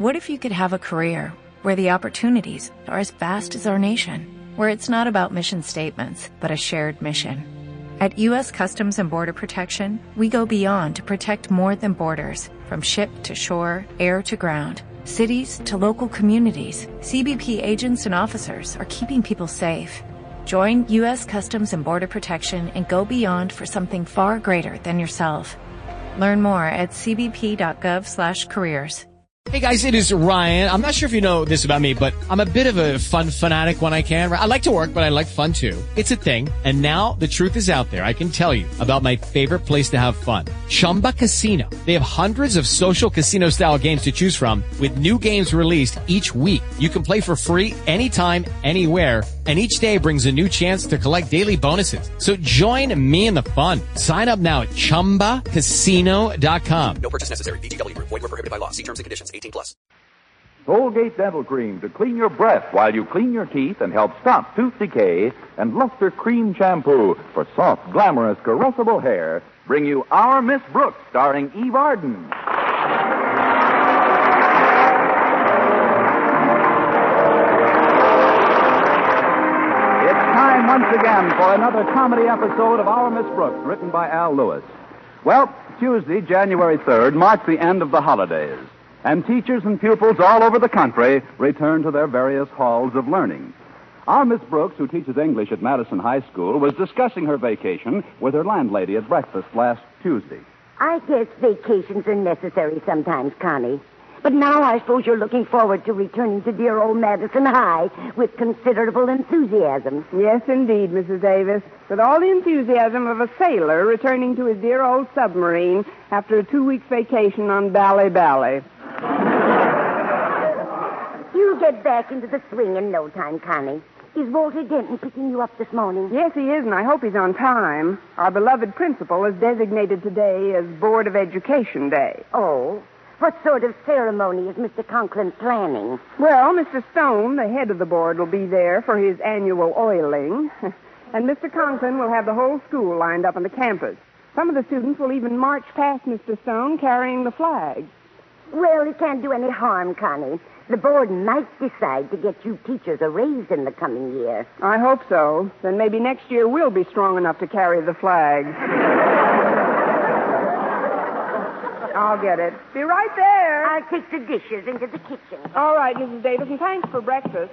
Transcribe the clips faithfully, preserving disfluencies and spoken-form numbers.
What if you could have a career where the opportunities are as vast as our nation, where it's not about mission statements, but a shared mission? At U S Customs and Border Protection, we go beyond to protect more than borders, from ship to shore, air to ground, cities to local communities. C B P agents and officers are keeping people safe. Join U S Customs and Border Protection and go beyond for something far greater than yourself. Learn more at cbp.gov slash careers. Hey guys, it is Ryan. I'm not sure if you know this about me, but I'm a bit of a fun fanatic when I can. I like to work, but I like fun too. It's a thing. And now the truth is out there. I can tell you about my favorite place to have fun. Chumba Casino. They have hundreds of social casino style games to choose from with new games released each week. You can play for free anytime, anywhere. And each day brings a new chance to collect daily bonuses. So join me in the fun. Sign up now at chumba casino dot com. No purchase necessary. V G W Group. Void where prohibited by law. See terms and conditions. eighteen plus. Colgate Dental Cream to clean your breath while you clean your teeth and help stop tooth decay. And Luster Cream Shampoo for soft, glamorous, caressable hair bring you Our Miss Brooks, starring Eve Arden. Time once again for another comedy episode of Our Miss Brooks, written by Al Lewis. Well, Tuesday, January third, marks the end of the holidays, and teachers and pupils all over the country return to their various halls of learning. Our Miss Brooks, who teaches English at Madison High School, was discussing her vacation with her landlady at breakfast last Tuesday. I guess vacations are necessary sometimes, Connie. But now I suppose you're looking forward to returning to dear old Madison High with considerable enthusiasm. Yes, indeed, Missus Davis. With all the enthusiasm of a sailor returning to his dear old submarine after a two-week vacation on Bally Bally. You'll get back into the swing in no time, Connie. Is Walter Denton picking you up this morning? Yes, he is, and I hope he's on time. Our beloved principal has designated today as Board of Education Day. Oh? What sort of ceremony is Mister Conklin planning? Well, Mister Stone, the head of the board, will be there for his annual oiling. And Mister Conklin will have the whole school lined up on the campus. Some of the students will even march past Mister Stone carrying the flag. Well, it can't do any harm, Connie. The board might decide to get you teachers a raise in the coming year. I hope so. Then maybe next year we'll be strong enough to carry the flag. I'll get it. Be right there. I'll take the dishes into the kitchen. All right, Missus Davis, and thanks for breakfast.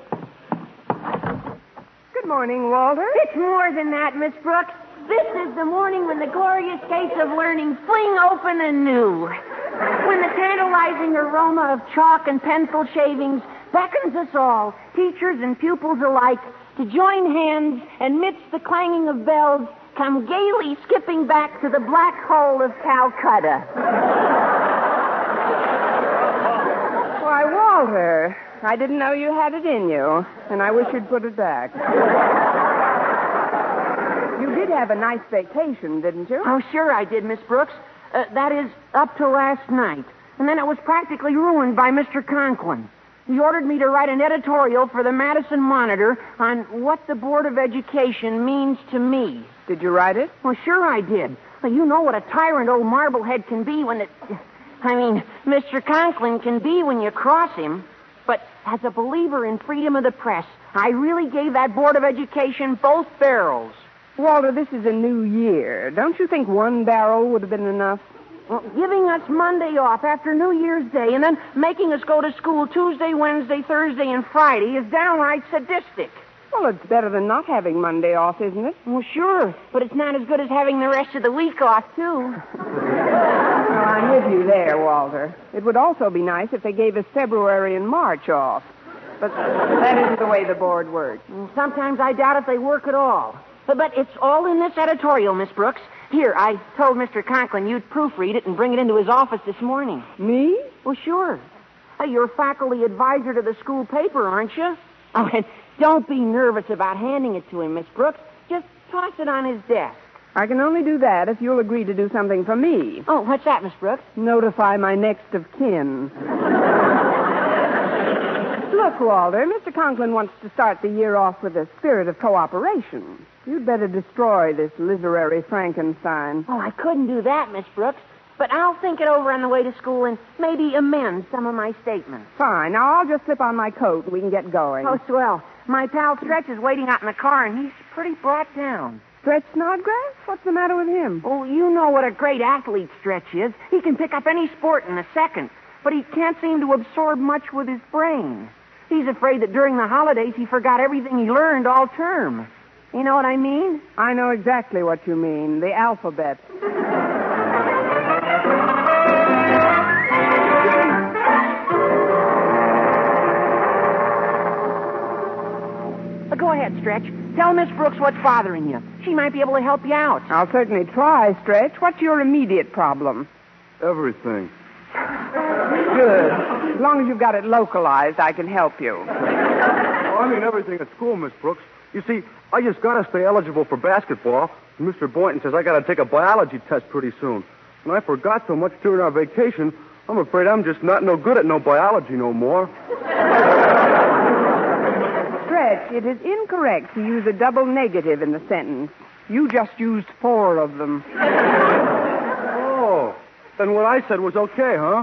Good morning, Walter. It's more than that, Miss Brooks. This is the morning when the glorious gates of learning fling open anew. When the tantalizing aroma of chalk and pencil shavings beckons us all, teachers and pupils alike, to join hands and midst the clanging of bells, come gaily skipping back to the black hole of Calcutta. Why, Walter, I didn't know you had it in you, and I wish you'd put it back. You did have a nice vacation, didn't you? Oh, sure I did, Miss Brooks. Uh, that is, up to last night. And then it was practically ruined by Mister Conklin. He ordered me to write an editorial for the Madison Monitor on what the Board of Education means to me. Did you write it? Well, sure I did. Well, you know what a tyrant old Marblehead can be when it... I mean, Mister Conklin can be when you cross him. But as a believer in freedom of the press, I really gave that Board of Education both barrels. Walter, this is a new year. Don't you think one barrel would have been enough? Well, giving us Monday off after New Year's Day and then making us go to school Tuesday, Wednesday, Thursday, and Friday is downright sadistic. Well, it's better than not having Monday off, isn't it? Well, sure, but it's not as good as having the rest of the week off, too. Well, I'm with you there, Walter. It would also be nice if they gave us February and March off. But that isn't the way the board works. Sometimes I doubt if they work at all. But, but it's all in this editorial, Miss Brooks. Here, I told Mister Conklin you'd proofread it and bring it into his office this morning. Me? Well, sure. Uh, you're faculty advisor to the school paper, aren't you? Oh, and don't be nervous about handing it to him, Miss Brooks. Just toss it on his desk. I can only do that if you'll agree to do something for me. Oh, what's that, Miss Brooks? Notify my next of kin. Look, Walter, Mister Conklin wants to start the year off with a spirit of cooperation. You'd better destroy this literary Frankenstein. Oh, I couldn't do that, Miss Brooks. But I'll think it over on the way to school and maybe amend some of my statements. Fine. Now, I'll just slip on my coat and we can get going. Oh, swell. My pal Stretch is waiting out in the car, and he's pretty brought down. Stretch Snodgrass? What's the matter with him? Oh, you know what a great athlete Stretch is. He can pick up any sport in a second, but he can't seem to absorb much with his brain. He's afraid that during the holidays he forgot everything he learned all term. You know what I mean? I know exactly what you mean. The alphabet. Go ahead, Stretch. Tell Miss Brooks what's bothering you. She might be able to help you out. I'll certainly try, Stretch. What's your immediate problem? Everything. Good. As long as you've got it localized, I can help you. Oh, I mean everything at school, Miss Brooks. You see, I just got to stay eligible for basketball. Mister Boynton says I got to take a biology test pretty soon. And I forgot so much during our vacation, I'm afraid I'm just not no good at no biology no more. Stretch, it is incorrect to use a double negative in the sentence. You just used four of them. Oh, then what I said was okay, huh?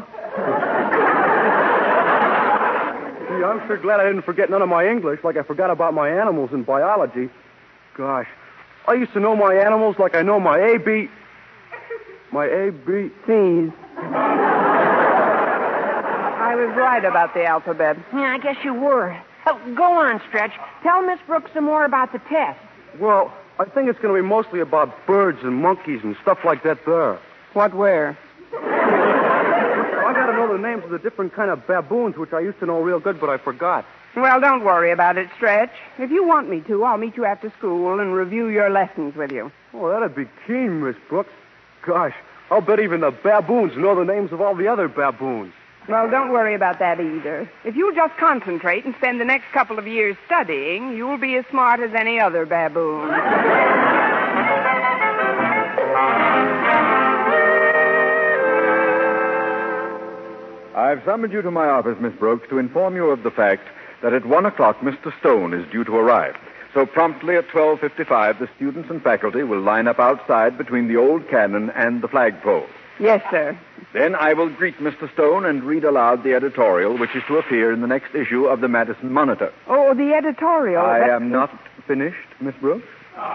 Gee, I'm sure glad I didn't forget none of my English like I forgot about my animals in biology. Gosh, I used to know my animals like I know my A, B... My A, B... C's. I was right about the alphabet. Yeah, I guess you were. Oh, go on, Stretch. Tell Miss Brooks some more about the test. Well, I think it's going to be mostly about birds and monkeys and stuff like that there. What, where? I got to know the names of the different kind of baboons, which I used to know real good, but I forgot. Well, don't worry about it, Stretch. If you want me to, I'll meet you after school and review your lessons with you. Oh, that'd be keen, Miss Brooks. Gosh, I'll bet even the baboons know the names of all the other baboons. Well, don't worry about that either. If you'll just concentrate and spend the next couple of years studying, you'll be as smart as any other baboon. I've summoned you to my office, Miss Brooks, to inform you of the fact that at one o'clock Mister Stone is due to arrive. So promptly at twelve fifty-five, the students and faculty will line up outside between the old cannon and the flagpole. Yes, sir. Then I will greet Mister Stone and read aloud the editorial which is to appear in the next issue of the Madison Monitor. Oh, the editorial. I That's... am not finished, Miss Brooks.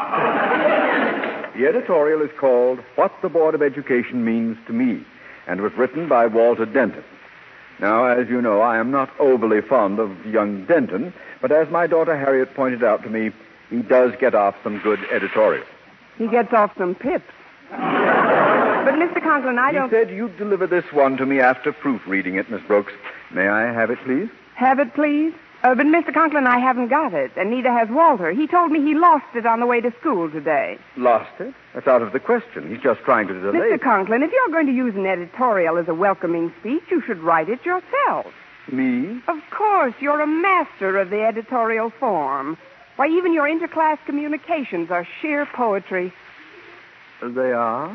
The editorial is called What the Board of Education Means to Me, and was written by Walter Denton. Now, as you know, I am not overly fond of young Denton, but as my daughter Harriet pointed out to me, he does get off some good editorials. He gets off some pips. But, Mister Conklin, I he don't... He said you'd deliver this one to me after proofreading it, Miss Brooks. May I have it, please? Have it, please? Uh, but, Mister Conklin, I haven't got it, and neither has Walter. He told me he lost it on the way to school today. Lost it? That's out of the question. He's just trying to delay... Mister Conklin, if you're going to use an editorial as a welcoming speech, you should write it yourself. Me? Of course. You're a master of the editorial form. Why, even your interclass communications are sheer poetry. They are?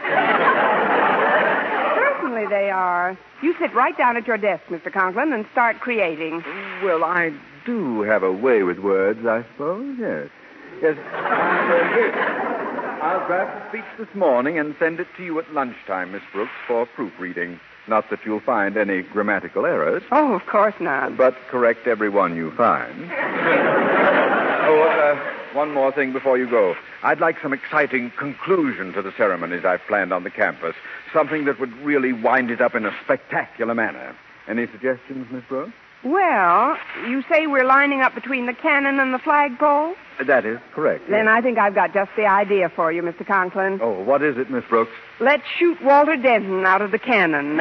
Certainly they are. You sit right down at your desk, Mister Conklin, and start creating. Well, I do have a way with words, I suppose, yes. Yes. I'll draft a speech this morning and send it to you at lunchtime, Miss Brooks, for proofreading. Not that you'll find any grammatical errors. Oh, of course not. But correct every one you find. oh, uh, one more thing before you go. I'd like some exciting conclusion to the ceremonies I've planned on the campus. Something that would really wind it up in a spectacular manner. Any suggestions, Miss Brooks? Well, you say we're lining up between the cannon and the flagpole? That is correct. Then yes. I think I've got just the idea for you, Mister Conklin. Oh, what is it, Miss Brooks? Let's shoot Walter Denton out of the cannon.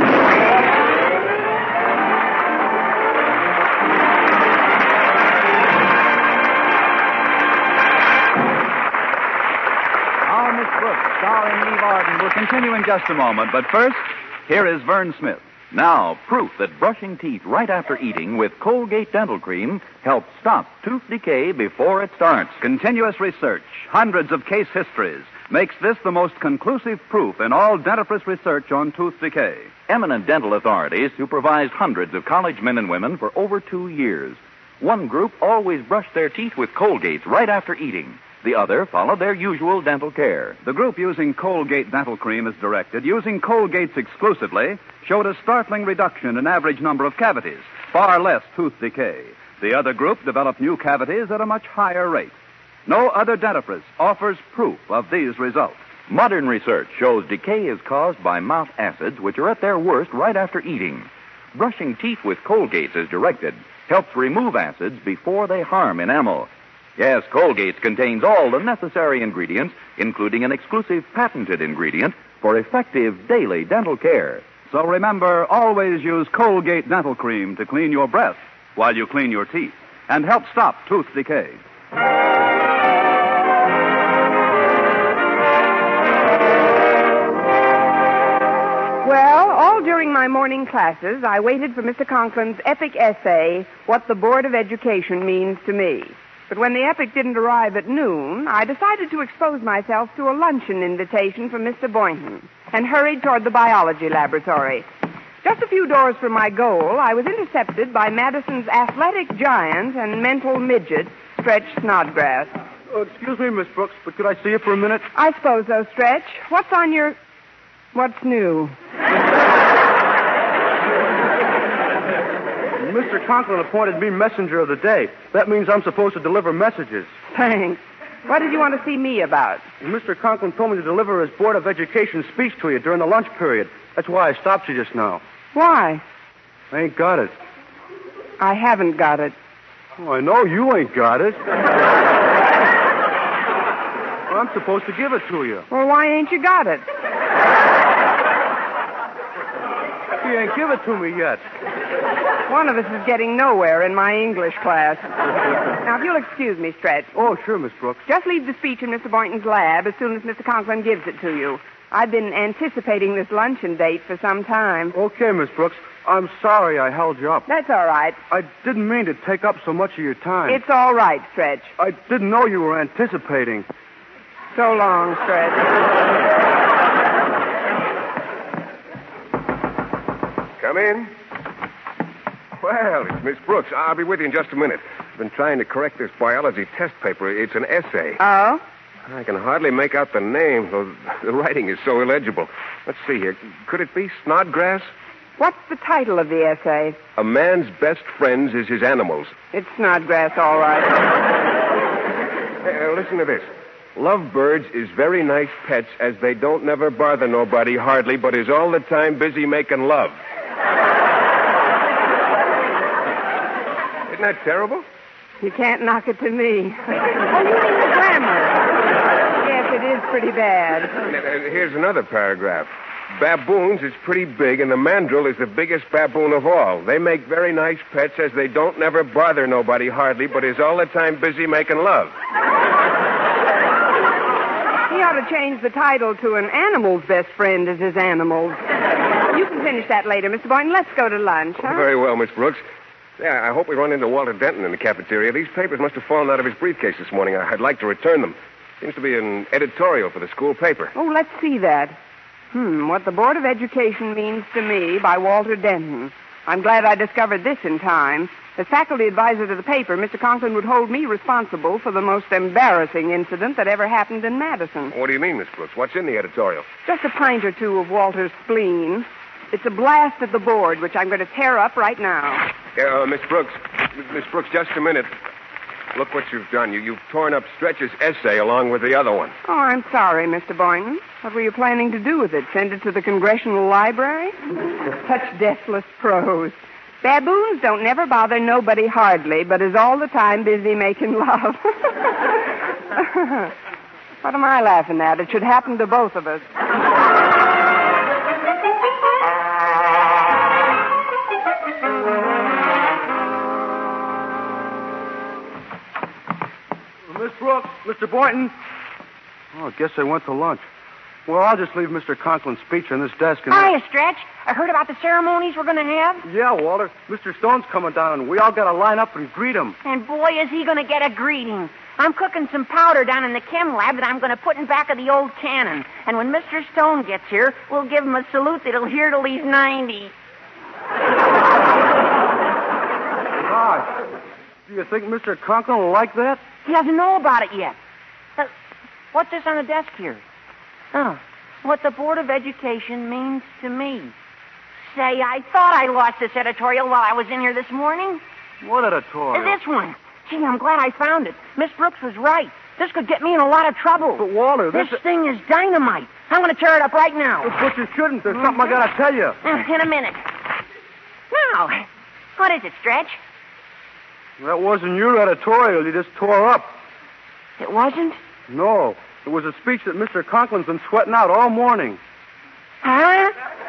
Our Miss Brooks, starring Eve Arden, will continue in just a moment. But first, here is Vern Smith. Now, proof that brushing teeth right after eating with Colgate Dental Cream helps stop tooth decay before it starts. Continuous research, hundreds of case histories, makes this the most conclusive proof in all dentifrice research on tooth decay. Eminent dental authorities supervised hundreds of college men and women for over two years. One group always brushed their teeth with Colgates right after eating. The other followed their usual dental care. The group using Colgate Dental Cream as directed, using Colgate's exclusively, showed a startling reduction in average number of cavities, far less tooth decay. The other group developed new cavities at a much higher rate. No other dentifrice offers proof of these results. Modern research shows decay is caused by mouth acids, which are at their worst right after eating. Brushing teeth with Colgate as directed helps remove acids before they harm enamel. Yes, Colgate contains all the necessary ingredients, including an exclusive patented ingredient for effective daily dental care. So remember, always use Colgate Dental Cream to clean your breath while you clean your teeth and help stop tooth decay. Well, all during my morning classes, I waited for Mister Conklin's epic essay, What the Board of Education Means to Me. But when the epic didn't arrive at noon, I decided to expose myself to a luncheon invitation from Mister Boynton and hurried toward the biology laboratory. Just a few doors from my goal, I was intercepted by Madison's athletic giant and mental midget, Stretch Snodgrass. Oh, excuse me, Miss Brooks, but could I see you for a minute? I suppose so, Stretch. What's on your... What's new? Mister Conklin appointed me messenger of the day. That means I'm supposed to deliver messages. Thanks. What did you want to see me about? Mister Conklin told me to deliver his Board of Education speech to you during the lunch period. That's why I stopped you just now. Why? I ain't got it. I haven't got it. Oh, I know you ain't got it. Well, I'm supposed to give it to you. Well, why ain't you got it? You ain't give it to me yet. One of us is getting nowhere in my English class. Now, if you'll excuse me, Stretch. Oh, sure, Miss Brooks. Just leave the speech in Mister Boynton's lab as soon as Mister Conklin gives it to you. I've been anticipating this luncheon date for some time. Okay, Miss Brooks. I'm sorry I held you up. That's all right. I didn't mean to take up so much of your time. It's all right, Stretch. I didn't know you were anticipating. So long, Stretch. Come in. Well, it's Miss Brooks. I'll be with you in just a minute. I've been trying to correct this biology test paper. It's an essay. Oh? I can hardly make out the name, though the writing is so illegible. Let's see here. Could it be Snodgrass? What's the title of the essay? A man's best friends is his animals. It's Snodgrass, all right. Uh, listen to this. Lovebirds is very nice pets as they don't never bother nobody hardly, but is all the time busy making love. Isn't that terrible? You can't knock it to me. Oh, you mean the grammar? Yes, it is pretty bad. Uh, here's another paragraph. Baboons is pretty big, and the mandrill is the biggest baboon of all. They make very nice pets as they don't never bother nobody hardly, but is all the time busy making love. He ought to change the title to An Animal's Best Friend is His Animals. You can finish that later, Mister Boynton. Let's go to lunch, huh? Very well, Miss Brooks. Yeah, I hope we run into Walter Denton in the cafeteria. These papers must have fallen out of his briefcase this morning. I'd like to return them. Seems to be an editorial for the school paper. Oh, let's see that. Hmm, What the Board of Education Means to Me by Walter Denton. I'm glad I discovered this in time. As faculty advisor to the paper, Mister Conklin would hold me responsible for the most embarrassing incident that ever happened in Madison. What do you mean, Miss Brooks? What's in the editorial? Just a pint or two of Walter's spleen. It's a blast at the board, which I'm going to tear up right now. Uh, Miss Brooks, Miss Brooks, just a minute. Look what you've done. You, you've torn up Stretch's essay along with the other one. Oh, I'm sorry, Mister Boynton. What were you planning to do with it? Send it to the Congressional Library? Such deathless prose. Baboons don't never bother nobody hardly, but is all the time busy making love. What am I laughing at? It should happen to both of us. Miss Brooks, Mister Boynton. Oh, I guess they went to lunch. Well, I'll just leave Mister Conklin's speech on this desk and... Hiya, Stretch. I heard about the ceremonies we're going to have. Yeah, Walter. Mister Stone's coming down, and we all got to line up and greet him. And boy, is he going to get a greeting. I'm cooking some powder down in the chem lab that I'm going to put in back of the old cannon. And when Mister Stone gets here, we'll give him a salute that he'll hear till he's ninety. Gosh. Do you think Mister Conklin will like that? He doesn't know about it yet. What's this on the desk here? Oh, what the Board of Education means to me. Say, I thought I lost this editorial while I was in here this morning. What editorial? This one. Gee, I'm glad I found it. Miss Brooks was right. This could get me in a lot of trouble. But, Walter, this... This thing is dynamite. I'm going to tear it up right now. But you shouldn't. There's something I got to tell you. In a minute. Now, what is it, Stretch? That wasn't your editorial. You just tore up. It wasn't? No. It was a speech that Mister Conklin's been sweating out all morning. Huh?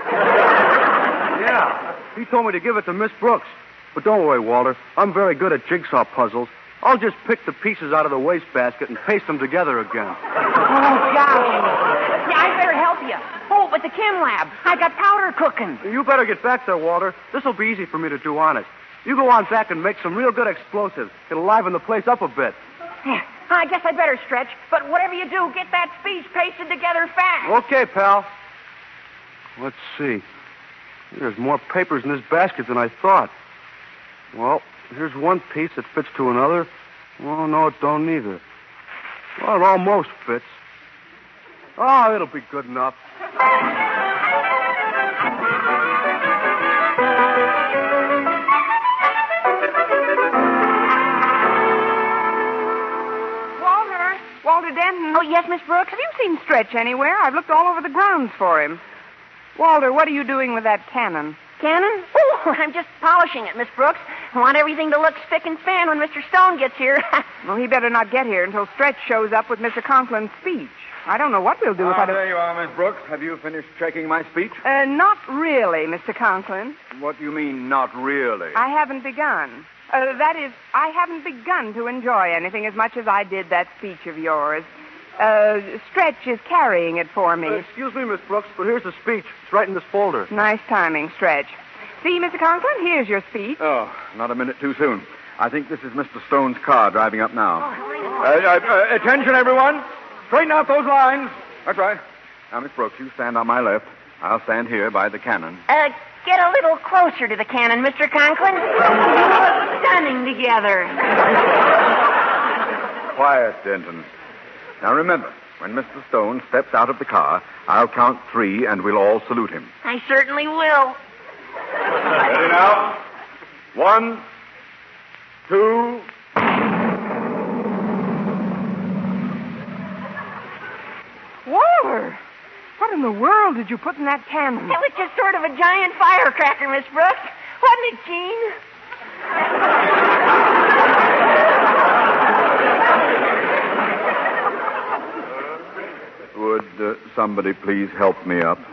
Yeah. He told me to give it to Miss Brooks. But don't worry, Walter. I'm very good at jigsaw puzzles. I'll just pick the pieces out of the wastebasket and paste them together again. Oh, golly. Yeah, I better help you. Oh, but the chem lab. I got powder cooking. You better get back there, Walter. This'll be easy for me to do honest. You go on back and make some real good explosives. It'll liven the place up a bit. Yeah, I guess I better, Stretch. But whatever you do, get that speech pasted together fast. Okay, pal. Let's see. There's more papers in this basket than I thought. Well, here's one piece that fits to another. Oh, no, it don't either. Well, it almost fits. Oh, it'll be good enough. Walter. Walter Denton. Oh, yes, Miss Brooks? Have you seen Stretch anywhere? I've looked all over the grounds for him. Walter, what are you doing with that cannon? Cannon? Oh, I'm just polishing it, Miss Brooks. I want everything to look spick and span when Mister Stone gets here. Well, he better not get here until Stretch shows up with Mister Conklin's speech. I don't know what we'll do ah, if I don't... there you are, Miss Brooks. Have you finished checking my speech? Uh, not really, Mister Conklin. What do you mean, not really? I haven't begun. Uh, that is, I haven't begun to enjoy anything as much as I did that speech of yours. Uh, Stretch is carrying it for me. Uh, excuse me, Miss Brooks, but here's the speech. It's right in this folder. Nice timing, Stretch. See, Mister Conklin, here's your speech. Oh, not a minute too soon. I think this is Mister Stone's car driving up now. Uh, uh, uh, attention, everyone. Straighten out those lines. That's right. Now, Miss Brooks, you stand on my left. I'll stand here by the cannon. Uh, get a little closer to the cannon, Mister Conklin. You look stunning together. Quiet, Denton. Now, remember, when Mister Stone steps out of the car, I'll count three, and we'll all salute him. I certainly will. Ready now? One, two... Walter, what in the world did you put in that cannon? It was just sort of a giant firecracker, Miss Brooks. Wasn't it, Gene? Would uh, somebody please help me up?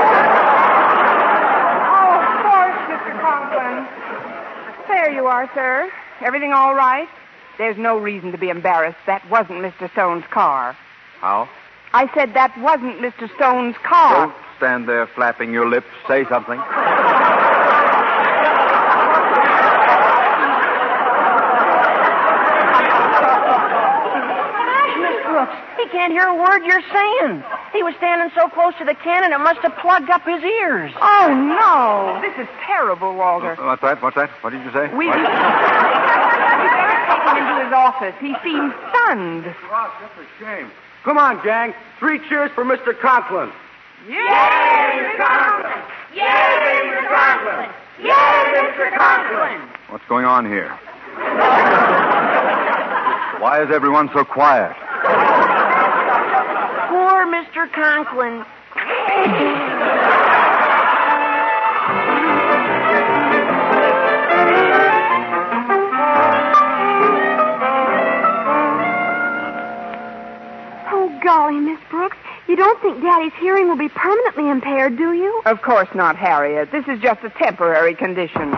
Oh, of course, Mister Conklin. There you are, sir. Everything all right? There's no reason to be embarrassed. That wasn't Mister Stone's car. How? I said that wasn't Mister Stone's car. Don't stand there flapping your lips. Say something. Gosh, Miss Brooks, he can't hear a word you're saying. He was standing so close to the cannon, it must have plugged up his ears. Oh, no. This is terrible, Walter. Uh, what's that? What's that? What did you say? We... What? we better take him into his office. He seems stunned. Wow, that's a shame. Come on, gang. Three cheers for Mister Conklin. Yay, Mister Conklin! Yay, Mister Conklin! Yay, Mister Conklin! What's going on here? Why is everyone so quiet? Poor Mister Conklin. Golly, Miss Brooks, you don't think Daddy's hearing will be permanently impaired, do you? Of course not, Harriet. This is just a temporary condition.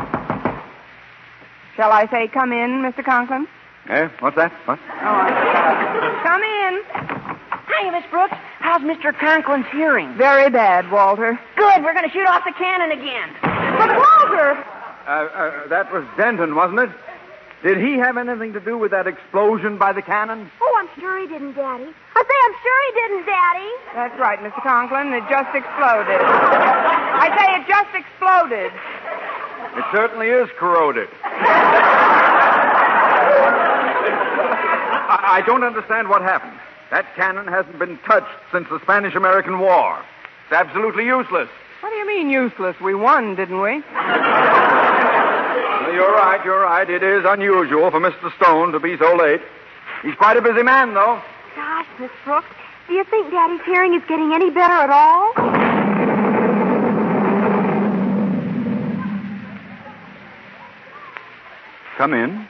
Shall I say come in, Mister Conklin? Eh? What's that? What? Oh, come in. Hi, Miss Brooks. How's Mister Conklin's hearing? Very bad, Walter. Good. We're going to shoot off the cannon again. But, Walter... Uh, uh, that was Denton, wasn't it? Did he have anything to do with that explosion by the cannon? Oh, I'm sure he didn't, Daddy. I say I'm sure he didn't, Daddy. That's right, Mister Conklin. It just exploded. I say it just exploded. It certainly is corroded. I, I don't understand what happened. That cannon hasn't been touched since the Spanish-American War. It's absolutely useless. What do you mean useless? We won, didn't we? Well, you're right, you're right. It is unusual for Mister Stone to be so late. He's quite a busy man, though. Gosh, Miss Brooks, do you think Daddy's hearing is getting any better at all? Come in.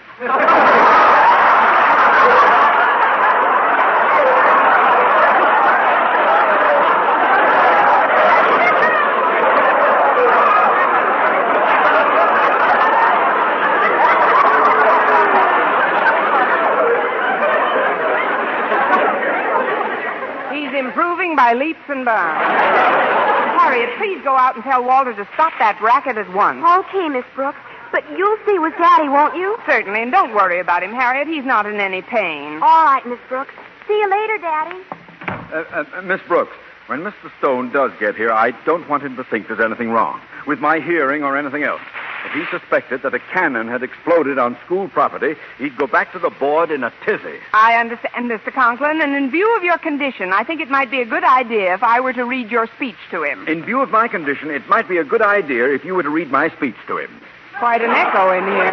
Improving by leaps and bounds. Harriet, please go out and tell Walter to stop that racket at once. Okay, Miss Brooks. But you'll stay with Daddy, won't you? Certainly, and don't worry about him, Harriet. He's not in any pain. All right, Miss Brooks. See you later, Daddy. Uh, uh, Miss Brooks, when Mister Stone does get here, I don't want him to think there's anything wrong with my hearing or anything else. If he suspected that a cannon had exploded on school property, he'd go back to the board in a tizzy. I understand, Mister Conklin, and in view of your condition, I think it might be a good idea if I were to read your speech to him. In view of my condition, it might be a good idea if you were to read my speech to him. Quite an echo in here.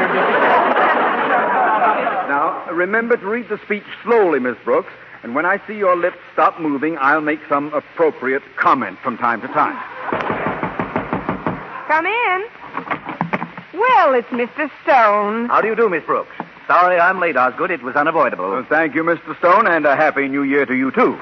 Now, remember to read the speech slowly, Miss Brooks, and when I see your lips stop moving, I'll make some appropriate comment from time to time. Come in. Well, it's Mister Stone. How do you do, Miss Brooks? Sorry I'm late, Osgood. It was unavoidable. Well, thank you, Mister Stone, and a happy new year to you, too.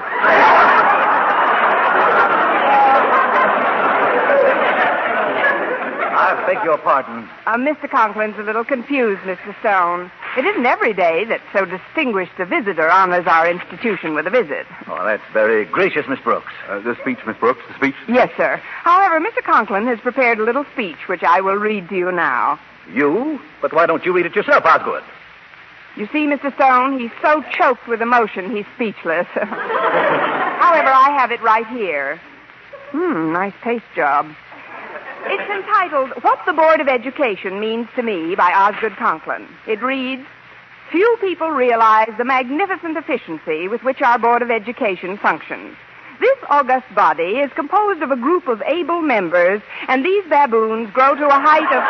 I beg your pardon. Uh, Mister Conklin's a little confused, Mister Stone. It isn't every day that so distinguished a visitor honors our institution with a visit. Oh, that's very gracious, Miss Brooks. Uh, the speech, Miss Brooks, the speech? Yes, sir. However, Mister Conklin has prepared a little speech, which I will read to you now. You? But why don't you read it yourself, Osgood? You see, Mister Stone, he's so choked with emotion, he's speechless. However, I have it right here. Hmm, nice paste job. It's entitled, What the Board of Education Means to Me by Osgood Conklin. It reads, Few people realize the magnificent efficiency with which our Board of Education functions. This august body is composed of a group of able members, and these baboons grow to a height of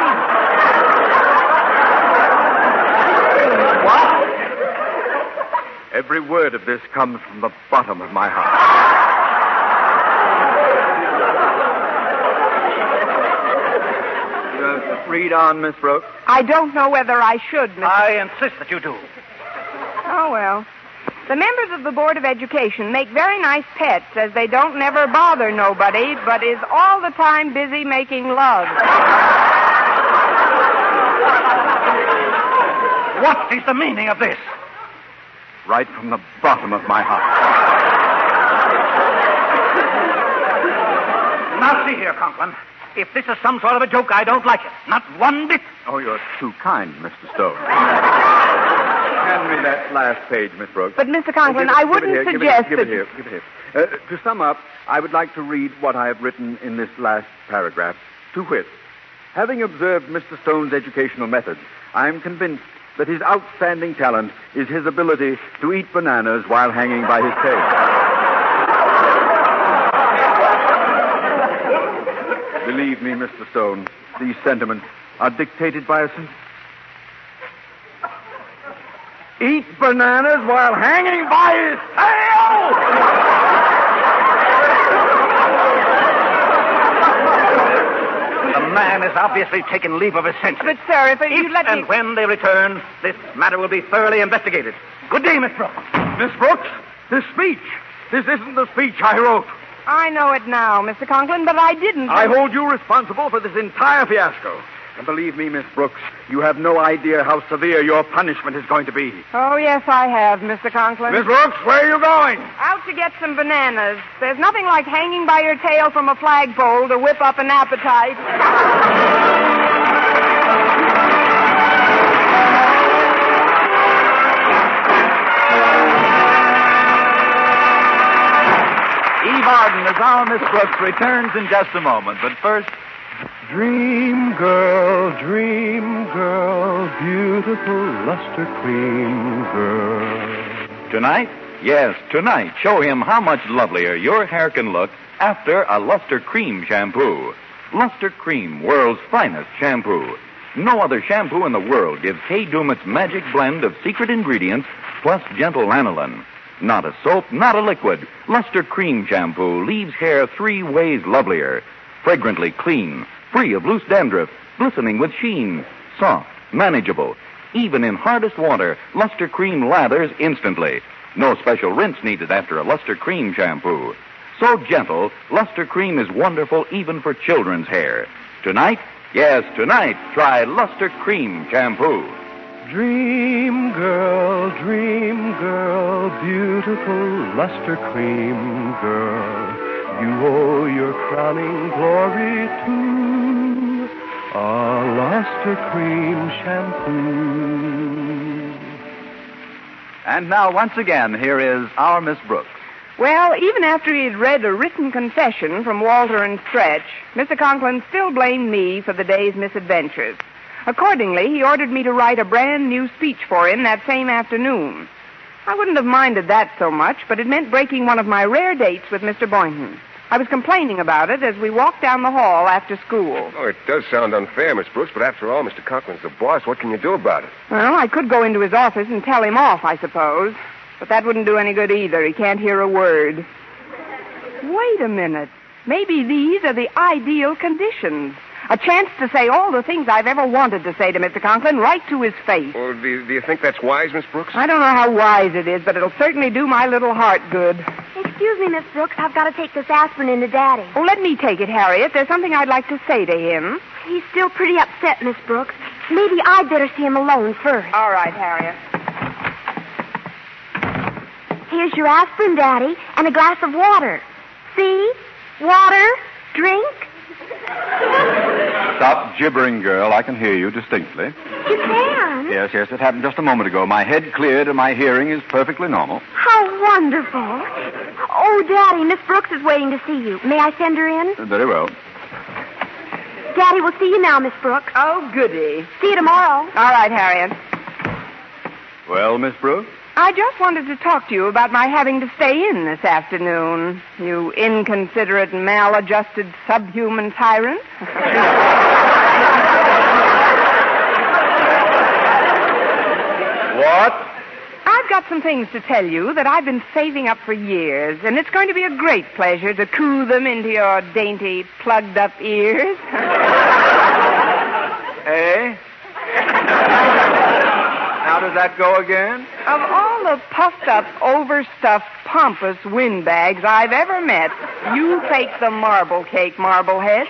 four feet. What? Every word of this comes from the bottom of my heart. Read on, Miss Brooks. I don't know whether I should, Mister I insist that you do. Oh, well. The members of the Board of Education make very nice pets, as they don't never bother nobody, but is all the time busy making love. What is the meaning of this? Right from the bottom of my heart. Now, see here, Conklin. If this is some sort of a joke, I don't like it. Not one bit. Oh, you're too kind, Mister Stone. Hand me that last page, Miss Brooks. But, Mister Conklin, it, I wouldn't give suggest give it, give that... Give it here, give it here. Uh, to sum up, I would like to read what I have written in this last paragraph. To wit, having observed Mister Stone's educational methods, I am convinced that his outstanding talent is his ability to eat bananas while hanging by his tail. Believe me, Mister Stone, these sentiments are dictated by a sin- Eat bananas while hanging by his tail! The man has obviously taken leave of his senses. But, sir, if you let me... And when they return, this matter will be thoroughly investigated. Good day, Miss Brooks. Miss Brooks, this speech. This isn't the speech I wrote. I know it now, Mister Conklin, but I didn't... I hold you responsible for this entire fiasco. And believe me, Miss Brooks, you have no idea how severe your punishment is going to be. Oh, yes, I have, Mister Conklin. Miss Brooks, where are you going? Out to get some bananas. There's nothing like hanging by your tail from a flagpole to whip up an appetite. Eve Arden as our Miss Brooks returns in just a moment. But first, Dream girl, dream girl, beautiful luster cream girl. tonight, Yes, tonight, show him how much lovelier your hair can look after a Luster Cream shampoo. Luster Cream, world's finest shampoo. No other shampoo in the world gives Kay Daumit's magic blend of secret ingredients plus gentle lanolin. Not a soap, not a liquid. Luster Cream shampoo leaves hair three ways lovelier. Fragrantly clean, free of loose dandruff, glistening with sheen, soft, manageable. Even in hardest water, Luster Cream lathers instantly. No special rinse needed after a Luster Cream shampoo. So gentle, Luster Cream is wonderful even for children's hair. Tonight, yes, tonight, try Luster Cream shampoo. Dream girl, dream girl, beautiful Luster Cream girl. You owe your crowning glory to a Luster Cream shampoo. And now, once again, here is our Miss Brooks. Well, even after he had read a written confession from Walter and Stretch, Mister Conklin still blamed me for the day's misadventures. Accordingly, he ordered me to write a brand new speech for him that same afternoon. I wouldn't have minded that so much, but it meant breaking one of my rare dates with Mister Boynton. I was complaining about it as we walked down the hall after school. Oh, it does sound unfair, Miss Brooks, but after all, Mister Conklin's the boss. What can you do about it? Well, I could go into his office and tell him off, I suppose. But that wouldn't do any good either. He can't hear a word. Wait a minute. Maybe these are the ideal conditions. A chance to say all the things I've ever wanted to say to Mister Conklin right to his face. Well, do you, do you think that's wise, Miss Brooks? I don't know how wise it is, but it'll certainly do my little heart good. Excuse me, Miss Brooks. I've got to take this aspirin into Daddy. Oh, let me take it, Harriet. There's something I'd like to say to him. He's still pretty upset, Miss Brooks. Maybe I'd better see him alone first. All right, Harriet. Here's your aspirin, Daddy, and a glass of water. See? Water. Drink. Stop gibbering, girl. I can hear you distinctly. You can? Yes, yes, it happened just a moment ago. My head cleared and my hearing is perfectly normal. How wonderful. Oh, Daddy, Miss Brooks is waiting to see you. May I send her in? Very well. Daddy, we'll see you now, Miss Brooks. Oh, goody. See you tomorrow. All right, Harriet. Well, Miss Brooks? I just wanted to talk to you about my having to stay in this afternoon. You inconsiderate, maladjusted, subhuman tyrant. What? I've got some things to tell you that I've been saving up for years, and it's going to be a great pleasure to coo them into your dainty, plugged-up ears. Eh? How does that go again? Of all the puffed-up, overstuffed, pompous windbags I've ever met, you take the marble cake, Marblehead.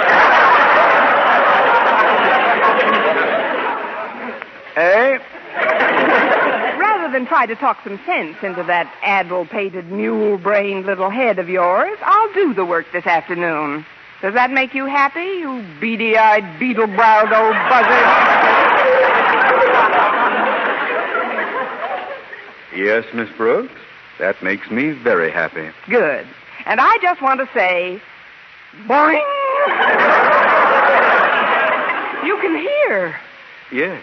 Eh? Rather than try to talk some sense into that addle-pated, mule-brained little head of yours, I'll do the work this afternoon. Does that make you happy, you beady-eyed, beetle-browed old buzzard? Yes, Miss Brooks. That makes me very happy. Good. And I just want to say, boing! You can hear. Yes.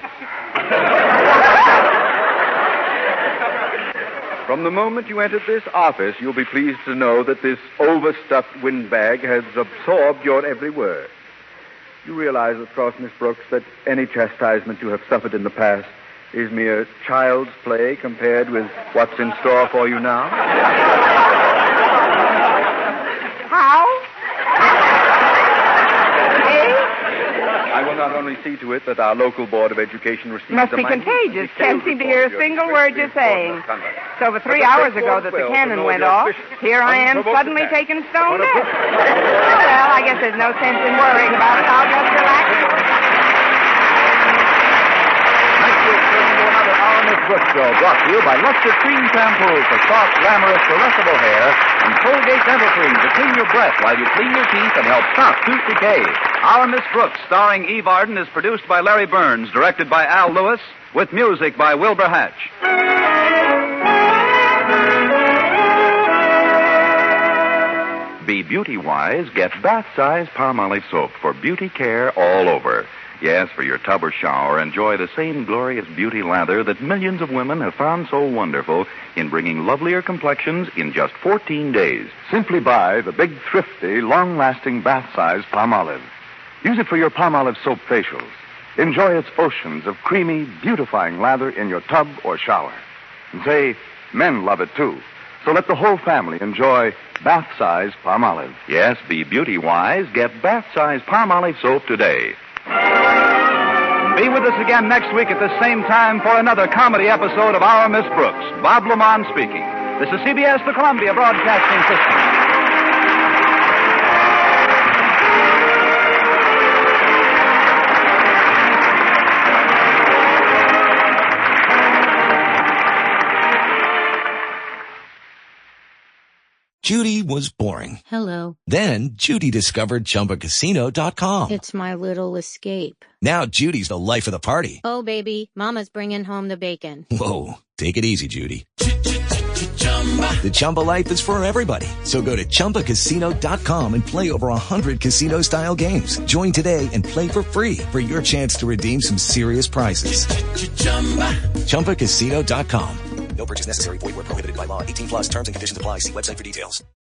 From the moment you entered this office, you'll be pleased to know that this overstuffed windbag has absorbed your every word. You realize, of course, Miss Brooks, that any chastisement you have suffered in the past is mere child's play compared with what's in store for you now. How? I will not only see to it that our local Board of Education receives Must a be minute contagious. Can't seem to hear a report of single your word you're saying. conduct. So for three hours ago that the cannon went off, here I am suddenly taking stone dead. Well, I guess there's no sense in worrying about it. I'll just relax. Miss Brooks Show, brought to you by Luster Cream Shampoo for soft, glamorous, caressable hair, and Colgate Dental Cream to clean your breath while you clean your teeth and help stop tooth decay. Our Miss Brooks, starring Eve Arden, is produced by Larry Burns, directed by Al Lewis, with music by Wilbur Hatch. Be beauty-wise, get bath-size Palmolive soap for beauty care all over. Yes, for your tub or shower, enjoy the same glorious beauty lather that millions of women have found so wonderful in bringing lovelier complexions in just fourteen days. Simply buy the big, thrifty, long-lasting bath-size Palmolive. Use it for your Palmolive soap facials. Enjoy its oceans of creamy, beautifying lather in your tub or shower. And say, men love it too. So let the whole family enjoy bath-size Palmolive. Yes, be beauty-wise. Get bath-size Palmolive soap today. Be with us again next week at the same time for another comedy episode of Our Miss Brooks. Bob Lamont speaking. This is C B S, the Columbia Broadcasting System. Judy was boring. Hello. Then Judy discovered Chumba Casino dot com. It's my little escape. Now Judy's the life of the party. Oh, baby, mama's bringing home the bacon. Whoa, take it easy, Judy. The Chumba life is for everybody. So go to Chumba Casino dot com and play over one hundred casino-style games. Join today and play for free for your chance to redeem some serious prizes. Chumba Casino dot com. No purchase necessary. Void where prohibited by law. eighteen plus terms and conditions apply. See website for details.